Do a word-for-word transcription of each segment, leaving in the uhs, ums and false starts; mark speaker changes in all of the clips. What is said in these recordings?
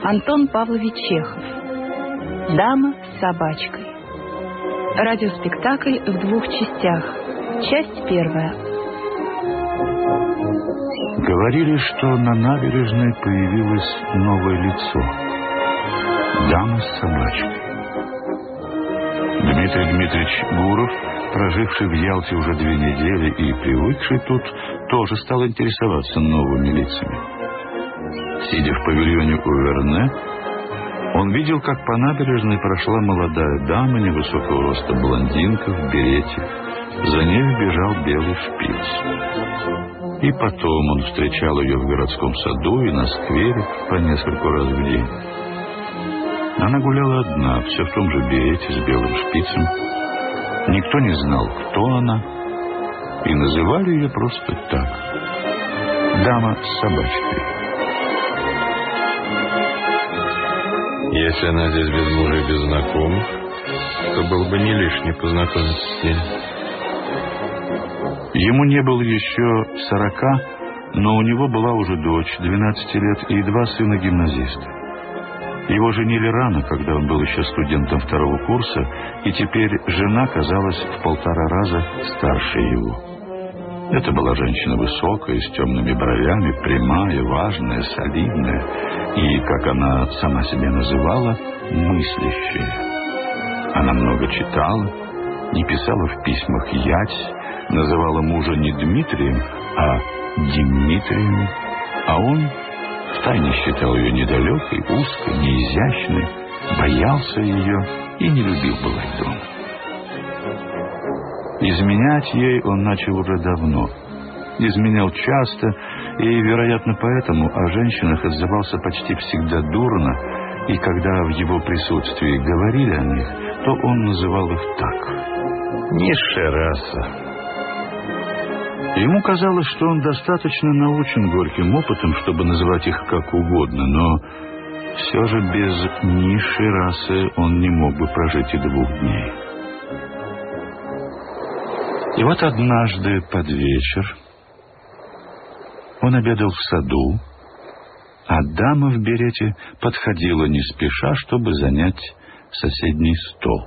Speaker 1: Антон Павлович Чехов. «Дама с собачкой». Радиоспектакль в двух частях. Часть первая.
Speaker 2: Говорили, что на набережной появилось новое лицо. Дама с собачкой. Дмитрий Дмитриевич Гуров, проживший в Ялте уже две недели и привыкший тут, тоже стал интересоваться новыми лицами. Сидя в павильоне у Верне, он видел, как по набережной прошла молодая дама невысокого роста, блондинка в берете. За ней бежал белый шпиц. И потом он встречал ее в городском саду и на сквере по нескольку раз в день. Она гуляла одна, все в том же берете с белым шпицем. Никто не знал, кто она, и называли ее просто так. Дама с собачкой.
Speaker 3: Если она здесь без мужа и без знакомых, то было бы не лишне познакомиться с ней.
Speaker 2: Ему не было еще сорока, но у него была уже дочь двенадцати лет и два сына гимназиста. Его женили рано, когда он был еще студентом второго курса, и теперь жена казалась в полтора раза старше его. Это была женщина высокая, с темными бровями, прямая, важная, солидная и, как она сама себя называла, мыслящая. Она много читала, не писала в письмах «ять», называла мужа не Дмитрием, а Димитрием, а он втайне считал ее недалекой, узкой, неизящной, боялся ее и не любил бывать дома. Изменять ей он начал уже давно. Изменял часто, и, вероятно, поэтому о женщинах отзывался почти всегда дурно, и когда в его присутствии говорили о них, то он называл их так.
Speaker 3: Низшая раса.
Speaker 2: Ему казалось, что он достаточно научен горьким опытом, чтобы называть их как угодно, но все же без низшей расы он не мог бы прожить и двух дней. И вот однажды под вечер он обедал в саду, а дама в берете подходила не спеша, чтобы занять соседний стол.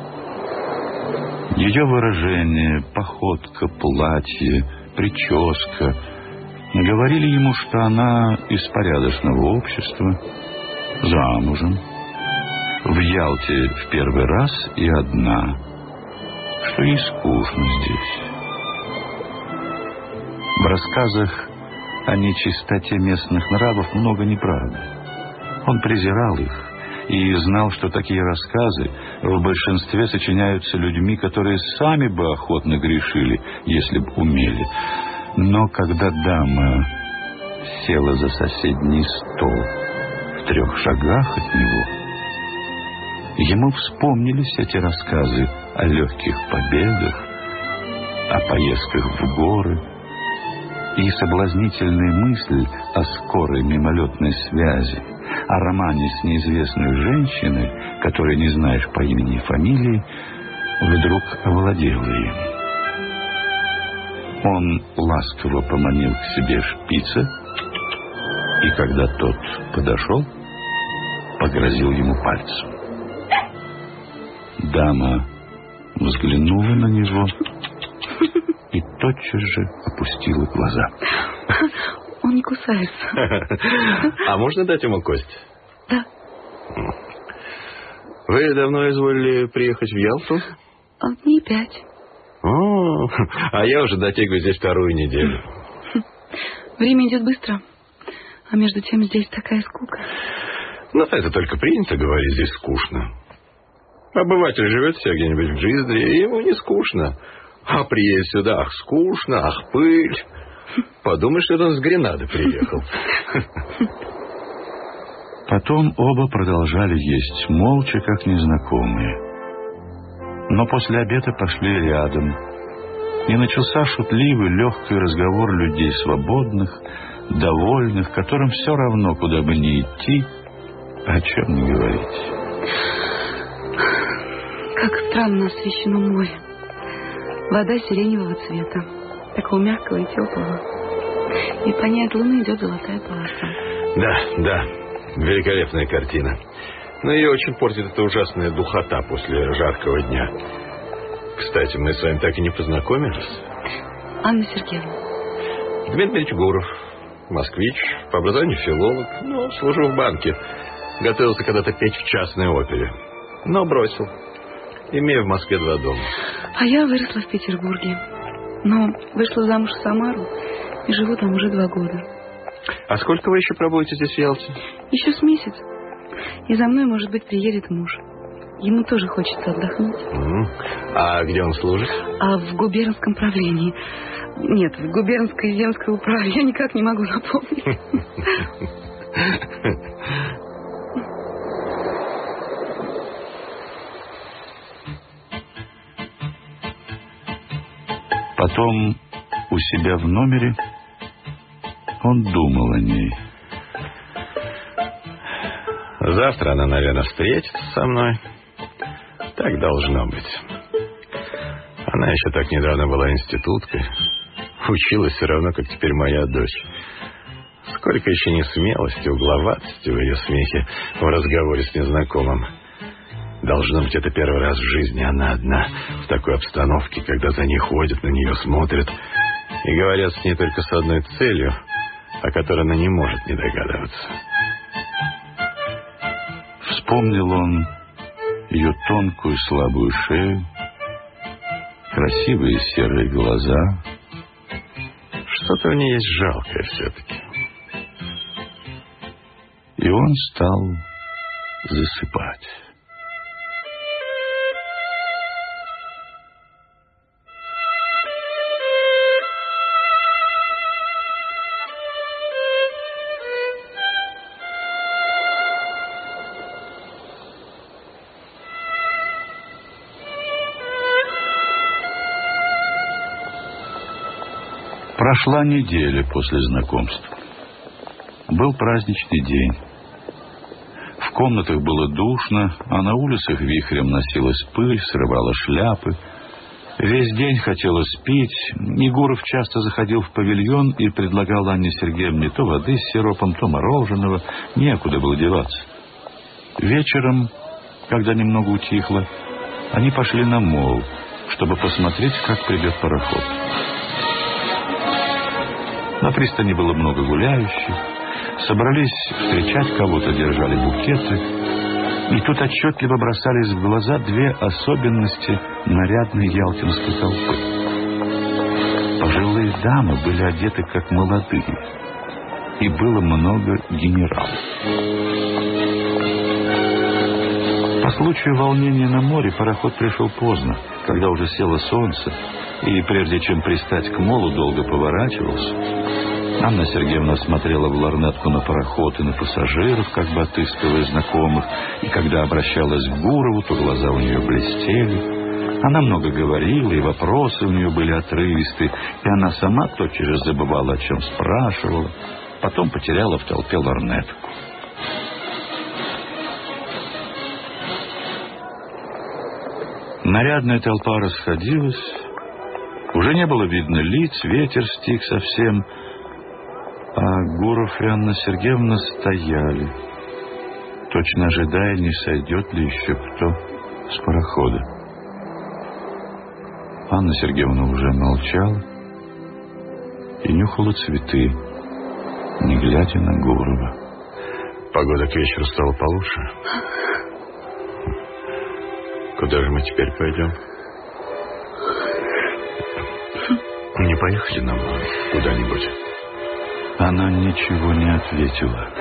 Speaker 2: Ее выражение, походка, платье, прическа говорили ему, что она из порядочного общества, замужем, в Ялте в первый раз и одна, что ей скучно здесь. В рассказах о нечистоте местных нравов много неправды. Он презирал их и знал, что такие рассказы в большинстве сочиняются людьми, которые сами бы охотно грешили, если бы умели. Но когда дама села за соседний стол в трех шагах от него, ему вспомнились эти рассказы о легких победах, о поездках в горы, и соблазнительная мысль о скорой мимолетной связи, о романе с неизвестной женщиной, которой не знаешь по имени и фамилии, вдруг овладела им. Он ласково поманил к себе шпица, и когда тот подошел, погрозил ему пальцем. Дама взглянула на него и тотчас же опустила глаза.
Speaker 1: Он не кусается.
Speaker 3: А можно дать ему кость?
Speaker 1: Да.
Speaker 3: Вы давно изволили приехать в Ялту?
Speaker 1: Дней пять.
Speaker 3: О, а я уже дотягиваю здесь вторую неделю.
Speaker 1: Время идет быстро, а между тем здесь такая скука.
Speaker 3: Ну, это только принято говорить, здесь скучно. Обыватель живет себе где-нибудь в Жиздре, и ему не скучно. А приедет сюда, ах, скучно, ах, пыль. Подумаешь, что он с Гренады приехал.
Speaker 2: Потом оба продолжали есть молча, как незнакомые. Но после обеда пошли рядом, и начался шутливый, легкий разговор людей свободных, довольных, которым все равно, куда бы ни идти, о чем не говорить.
Speaker 1: Как странно освещено море. Вода сиреневого цвета, такого мягкого и теплого. И по ней от луны идет золотая полоса.
Speaker 3: Да, да, Великолепная картина. Но ее очень портит эта ужасная духота после жаркого дня. Кстати, мы с вами так и не познакомились.
Speaker 1: Анна Сергеевна.
Speaker 3: Дмитрий Гуров, москвич, по образованию филолог, но служил в банке. Готовился когда-то петь в частной опере, но бросил, имея в Москве два дома.
Speaker 1: А я выросла в Петербурге, но вышла замуж в Самару и живу там уже два года.
Speaker 3: А сколько вы еще пробудете здесь в Ялте?
Speaker 1: Еще с месяц. И за мной, может быть, приедет муж. Ему тоже хочется отдохнуть.
Speaker 3: Mm. А где он служит?
Speaker 1: А в губернском правлении. Нет, в губернской земской управе. Я никак не могу напомнить.
Speaker 2: Потом у себя в номере он думал о ней.
Speaker 3: Завтра она, наверное, встретится со мной. Так должно быть. Она еще так недавно была институткой. Училась все равно, как теперь моя дочь. Сколько еще несмелости, угловатости в ее смехе в разговоре с незнакомым. Должно быть, это первый раз в жизни она одна, в такой обстановке, когда за ней ходят, на нее смотрят и говорят с ней только с одной целью, о которой она не может не догадываться.
Speaker 2: Вспомнил он ее тонкую слабую шею, красивые серые глаза.
Speaker 3: Что-то в ней есть жалкое все-таки.
Speaker 2: И он стал засыпать. Прошла неделя после знакомства. Был праздничный день. В комнатах было душно, а на улицах вихрем носилась пыль, срывала шляпы. Весь день хотелось пить. Егоров часто заходил в павильон и предлагал Анне Сергеевне то воды с сиропом, то мороженого. Некуда было деваться. Вечером, когда немного утихло, они пошли на мол, чтобы посмотреть, как придет пароход. На пристани было много гуляющих. Собрались встречать кого-то, держали букеты. И тут отчетливо бросались в глаза две особенности нарядной ялтинской толпы. Пожилые дамы были одеты как молодые. И было много генералов. По случаю волнения на море пароход пришел поздно, когда уже село солнце, и прежде чем пристать к молу, долго поворачивался. Анна Сергеевна смотрела в лорнетку на пароход и на пассажиров, как бы отыскивая знакомых, и когда обращалась к Гурову, то глаза у нее блестели. Она много говорила, и вопросы у нее были отрывистые, и она сама тотчас забывала, о чем спрашивала, потом потеряла в толпе лорнетку. Нарядная толпа расходилась, уже не было видно лиц, ветер стих совсем, а Гуров и Анна Сергеевна стояли, точно ожидая, не сойдет ли еще кто с парохода. Анна Сергеевна уже молчала и нюхала цветы, не глядя на Гурова.
Speaker 3: Погода к вечеру стала получше. Куда же мы теперь пойдем? Не поехали нам куда-нибудь?
Speaker 2: Она ничего не ответила.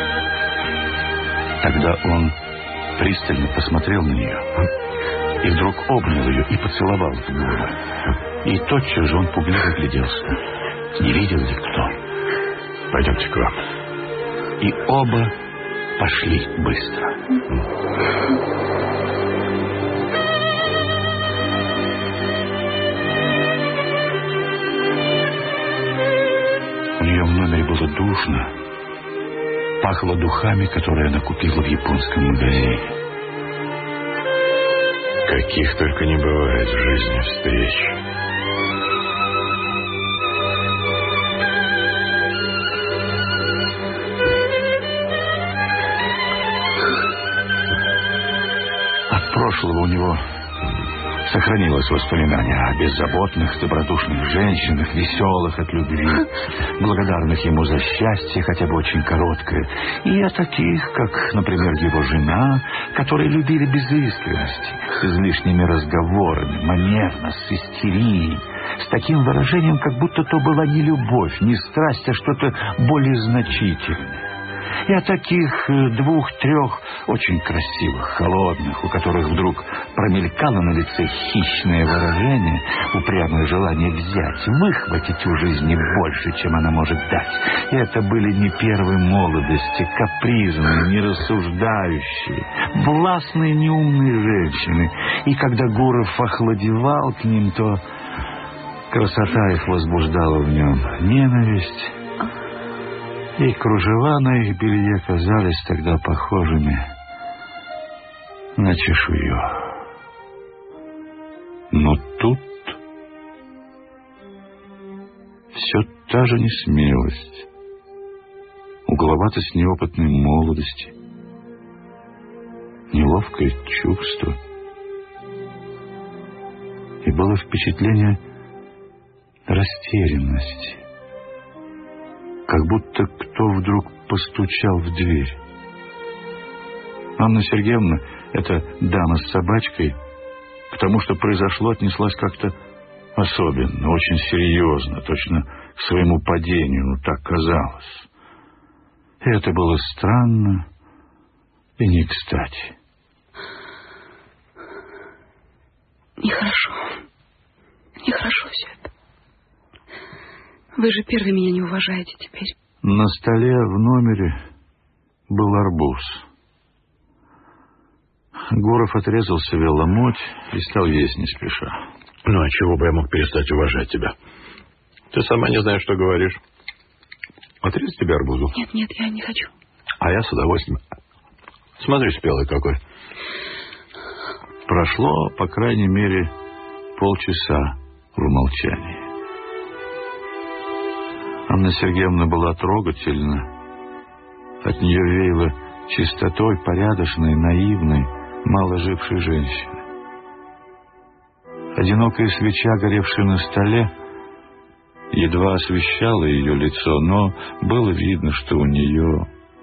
Speaker 2: Тогда он пристально посмотрел на нее и вдруг обнял ее и поцеловал в губы. И тотчас же он пугливо гляделся. Не видел ли кто?
Speaker 3: Пойдемте к вам.
Speaker 2: И оба пошли быстро. У нее в номере было душно. Пахло духами, которые она купила в японском магазине.
Speaker 3: Каких только не бывает в жизни встреч.
Speaker 2: прошлого у него сохранилось воспоминание о беззаботных, добродушных женщинах, веселых от любви, благодарных ему за счастье, хотя бы очень короткое, и о таких, как, например, его жена, которые любили без искренности, с излишними разговорами, манерно, с истерией, с таким выражением, как будто то была не любовь, не страсть, а что-то более значительное. И о таких двух-трех очень красивых, холодных, у которых вдруг промелькало на лице хищное выражение, упрямое желание взять, выхватить у жизни больше, чем она может дать. И это были не первой молодости, капризные, нерассуждающие, властные, неумные женщины. И когда Гуров охладевал к ним, то красота их возбуждала в нем ненависть, и кружева на их белье казались тогда похожими на чешую. Но тут все та же несмелость, угловатость неопытной молодости, неловкое чувство. И было впечатление растерянности, как будто кто вдруг постучал в дверь. Анна Сергеевна, эта дама с собачкой, к тому, что произошло, отнеслась как-то особенно, очень серьезно, точно к своему падению, ну так казалось. И это было странно и не кстати.
Speaker 1: Нехорошо. Нехорошо все это. Вы же первый меня не уважаете теперь.
Speaker 2: На столе в номере был арбуз. Гуров отрезал себе ломоть и стал есть не спеша.
Speaker 3: Ну, а чего бы я мог перестать уважать тебя? Ты сама не знаешь, что говоришь. Отрезать тебе арбузу?
Speaker 1: Нет, нет, я не хочу.
Speaker 3: А я с удовольствием. Смотри, спелый какой.
Speaker 2: Прошло, по крайней мере, полчаса в молчании. Анна Сергеевна была трогательна. От нее веяло чистотой порядочной, наивной, мало жившей женщины. Одинокая свеча, горевшая на столе, едва освещала ее лицо, но было видно, что у нее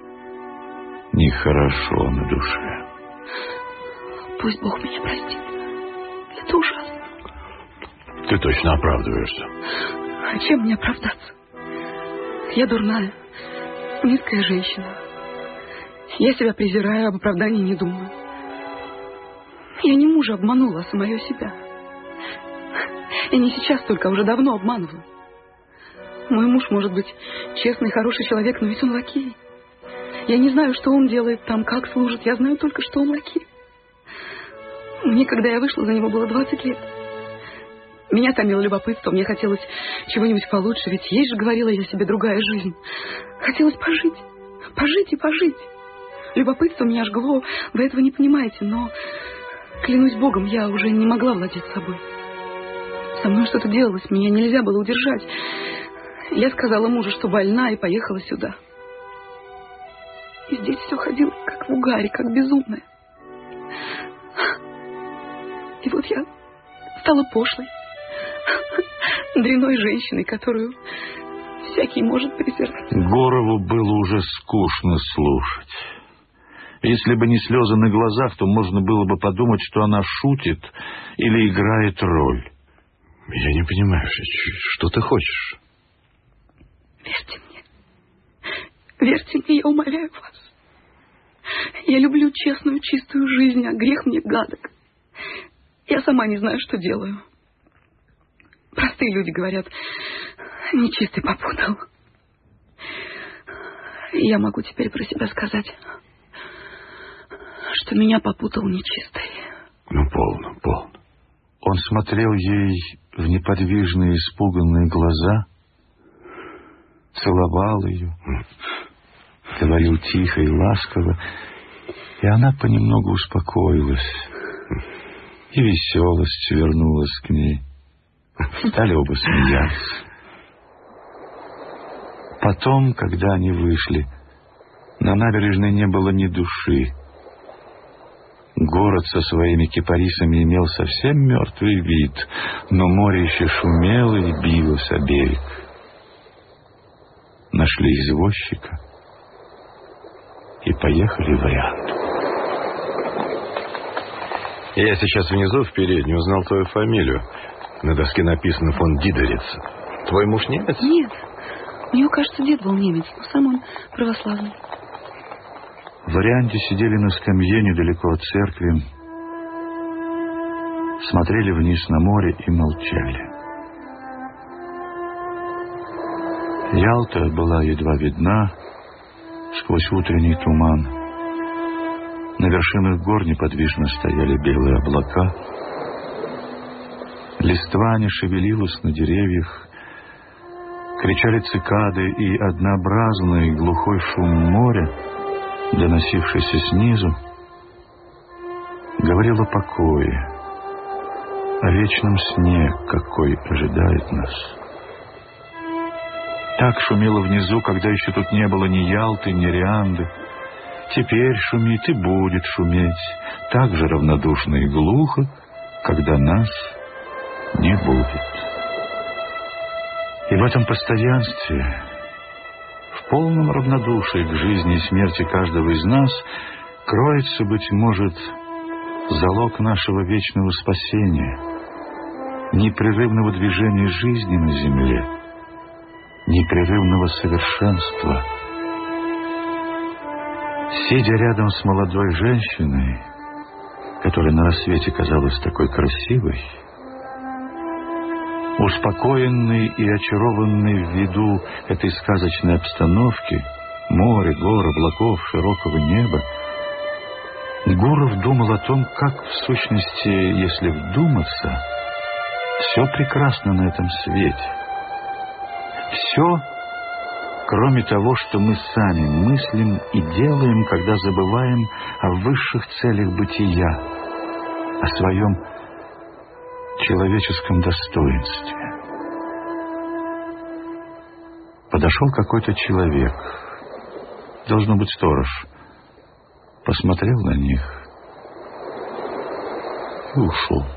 Speaker 2: нехорошо на душе.
Speaker 1: Пусть Бог меня простит. Это ужасно.
Speaker 3: Ты точно оправдываешься.
Speaker 1: А чем мне оправдаться? Я дурная, низкая женщина. Я себя презираю, об оправдании не думаю. Я не мужа обманула, а самое себя. И не сейчас только, а уже давно обманываю. Мой муж может быть честный, хороший человек, но ведь он лакей. Я не знаю, что он делает там, как служит. Я знаю только, что он лакей. Мне, когда я вышла за него, было двадцать лет. Меня томило любопытство, мне хотелось чего-нибудь получше, ведь есть же, говорила я себе, другая жизнь. Хотелось пожить, пожить и пожить. Любопытство меня жгло, вы этого не понимаете, но, клянусь Богом, я уже не могла владеть собой. Со мной что-то делалось, меня нельзя было удержать. Я сказала мужу, что больна, и поехала сюда. И здесь все ходило, как в угаре, как безумное. И вот я стала пошлой, дрянной женщиной, которую всякий может презирать.
Speaker 2: Гурову было уже скучно слушать. Если бы не слезы на глазах, то можно было бы подумать, что она шутит или играет роль.
Speaker 3: Я не понимаю, что ты хочешь?
Speaker 1: Верьте мне. Верьте мне, я умоляю вас. Я люблю честную, чистую жизнь, а грех мне гадок. Я сама не знаю, что делаю. Простые люди говорят, нечистый попутал. Я могу теперь про себя сказать, что меня попутал нечистый.
Speaker 3: Ну, полно, полно.
Speaker 2: Он смотрел ей в неподвижные, испуганные глаза, целовал ее, говорил тихо и ласково, и она понемногу успокоилась, и веселость вернулась к ней. Стали оба смеяться. Потом, когда они вышли, на набережной не было ни души. Город со своими кипарисами имел совсем мертвый вид, но море еще шумело и билось о берег. Нашли извозчика и поехали в Орианду.
Speaker 3: Я сейчас внизу в передней узнал твою фамилию. На доске написано фон Дидериц. Твой муж немец?
Speaker 1: Нет. Мне кажется, дед был немец, но сам он православный.
Speaker 2: В Орианде сидели на скамье недалеко от церкви, смотрели вниз на море и молчали. Ялта была едва видна сквозь утренний туман. На вершинах гор неподвижно стояли белые облака. Листва не шевелилась на деревьях. Кричали цикады, и однообразный глухой шум моря, доносившийся снизу, говорил о покое, о вечном сне, какой ожидает нас. Так шумело внизу, когда еще тут не было ни Ялты, ни Орианды. Теперь шумит и будет шуметь, так же равнодушно и глухо, когда нас не будет. И в этом постоянстве, в полном равнодушии к жизни и смерти каждого из нас, кроется, быть может, залог нашего вечного спасения, непрерывного движения жизни на земле, непрерывного совершенства. Сидя рядом с молодой женщиной, которая на рассвете казалась такой красивой, успокоенный и очарованный в виду этой сказочной обстановки, моря, гор, облаков, широкого неба, Гуров думал о том, как в сущности, если вдуматься, все прекрасно на этом свете. Все, кроме того, что мы сами мыслим и делаем, когда забываем о высших целях бытия, о своем человеческом достоинстве. Подошел какой-то человек, должно быть сторож, посмотрел на них и ушел.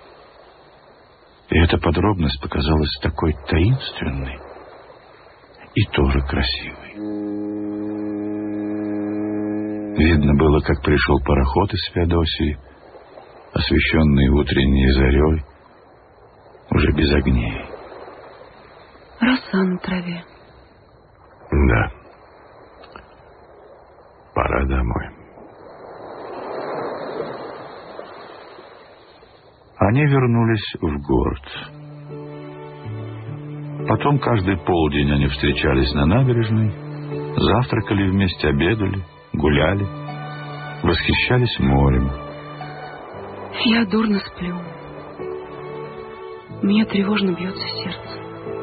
Speaker 2: И эта подробность показалась такой таинственной и тоже красивой. Видно было, как пришел пароход из Феодосии, освещенный утренней зарей, уже без огней.
Speaker 1: Роса на траве.
Speaker 3: Да. Пора домой.
Speaker 2: Они вернулись в город. Потом каждый полдень они встречались на набережной, завтракали вместе, обедали, гуляли, восхищались морем.
Speaker 1: Я дурно сплю. Мне тревожно бьется сердце.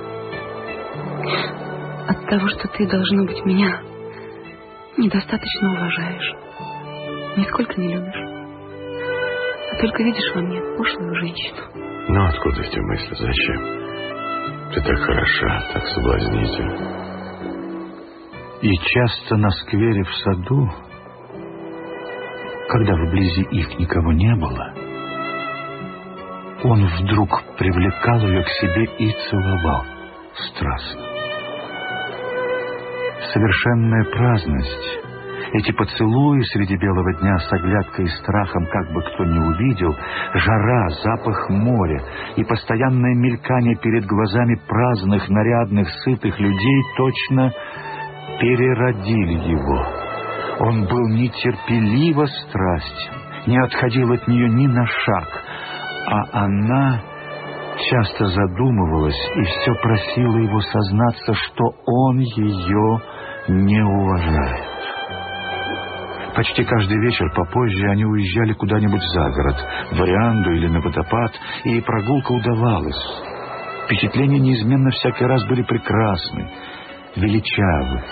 Speaker 1: От того, что ты, должно быть, меня недостаточно уважаешь, нисколько не любишь, а только видишь во мне пошлую женщину.
Speaker 3: Ну, откуда эти мысли? Зачем? Ты так хороша, так соблазнительна.
Speaker 2: И часто на сквере в саду, когда вблизи их никого не было, он вдруг привлекал ее к себе и целовал страстно. Совершенная праздность, эти поцелуи среди белого дня с оглядкой и страхом, как бы кто ни увидел, жара, запах моря и постоянное мелькание перед глазами праздных, нарядных, сытых людей точно переродили его. Он был нетерпеливо страстен, не отходил от нее ни на шаг, а она часто задумывалась и все просила его сознаться, что он ее не уважает. Почти каждый вечер попозже они уезжали куда-нибудь за город, в Орианду или на водопад, и прогулка удавалась. Впечатления неизменно всякий раз были прекрасны, величавы.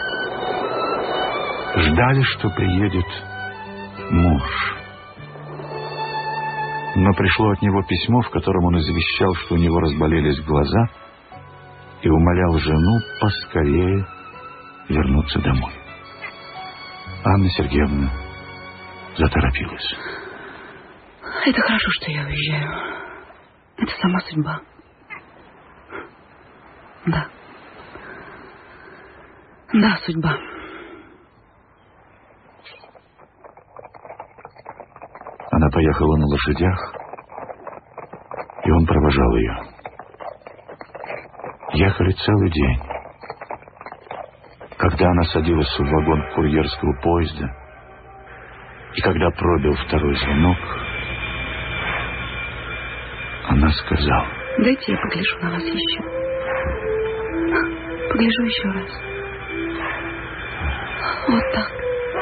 Speaker 2: Ждали, что приедет муж. Но пришло от него письмо, в котором он извещал, что у него разболелись глаза, и умолял жену поскорее вернуться домой. Анна Сергеевна заторопилась.
Speaker 1: Это хорошо, что я уезжаю. Это сама судьба. Да. Да, судьба.
Speaker 2: Она поехала на лошадях, и он провожал ее. Ехали целый день. Когда она садилась в вагон курьерского поезда, и когда пробил второй звонок, она сказала:
Speaker 1: дайте я погляжу на вас еще. Погляжу еще раз. Вот так.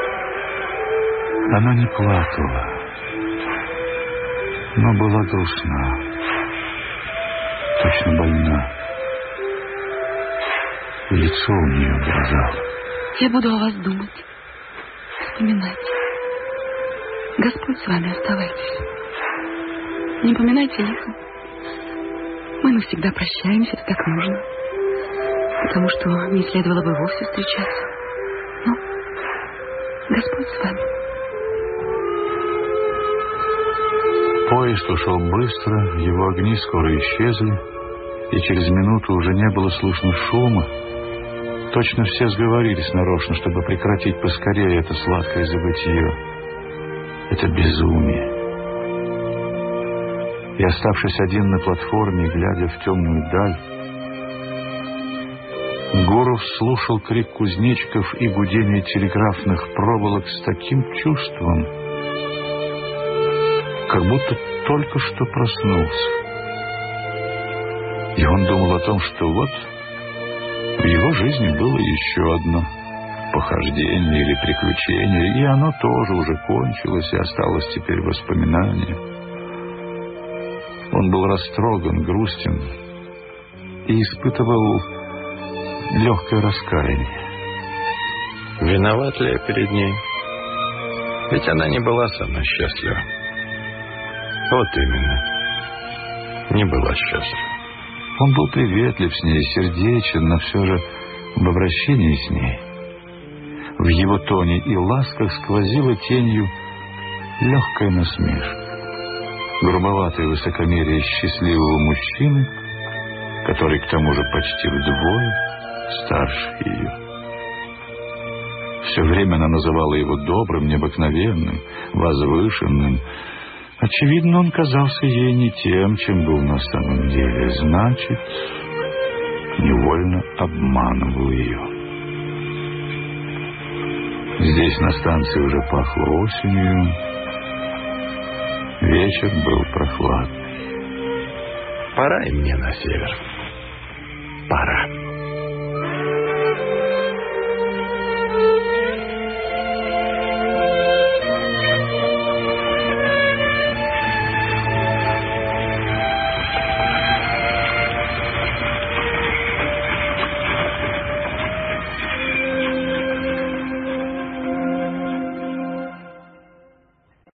Speaker 2: Она не плакала, но была грустна, точно больна. И лицо у нее дрожало.
Speaker 1: Я буду о вас думать, вспоминать. Господь с вами, оставайтесь. Не поминайте лихо. Мы навсегда прощаемся, это так нужно. Потому что не следовало бы вовсе встречаться. Но Господь с вами.
Speaker 2: Поезд ушел быстро, его огни скоро исчезли, и через минуту уже не было слышно шума. Точно все сговорились нарочно, чтобы прекратить поскорее это сладкое забытье, это безумие. И, оставшись один на платформе, глядя в темную даль, Гуров слушал крик кузнечиков и гудение телеграфных проволок с таким чувством, как будто только что проснулся. И он думал о том, что вот в его жизни было еще одно похождение или приключение, и оно тоже уже кончилось, и осталось теперь воспоминание. Он был растроган, грустен и испытывал легкое раскаяние.
Speaker 3: Виноват ли я перед ней? Ведь она не была со мной счастлива. Вот именно. Не была счастлива.
Speaker 2: Он был приветлив с ней, сердечен, но все же в обращении с ней, в его тоне и ласках сквозила тенью легкая насмешка. Грубоватое высокомерие счастливого мужчины, который к тому же почти вдвое старше ее. Все время она называла его добрым, необыкновенным, возвышенным. Очевидно, он казался ей не тем, чем был на самом деле. Значит, невольно обманывал ее. Здесь на станции уже пахло осенью. Вечер был прохладный.
Speaker 3: Пора и мне на север. Пора.